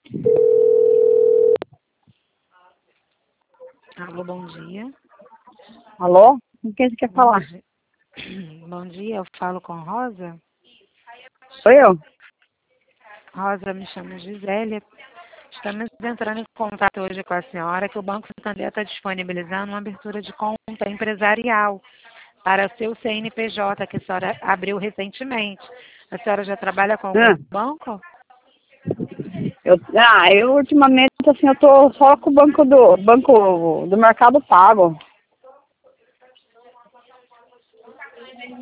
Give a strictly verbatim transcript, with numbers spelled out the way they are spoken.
Alô, bom dia. Alô? Com quem você quer Bom falar? dia. Bom dia, eu falo com Rosa. Sou eu? Rosa, me chamo Gisélia. Estamos entrando em contato hoje com a senhora que o Banco Santander está disponibilizando uma abertura de conta empresarial para seu C N P J, que a senhora abriu recentemente. A senhora já trabalha com algum Ah, banco? eu, ah, eu ultimamente, assim, eu tô só com o banco do, banco do Mercado Pago.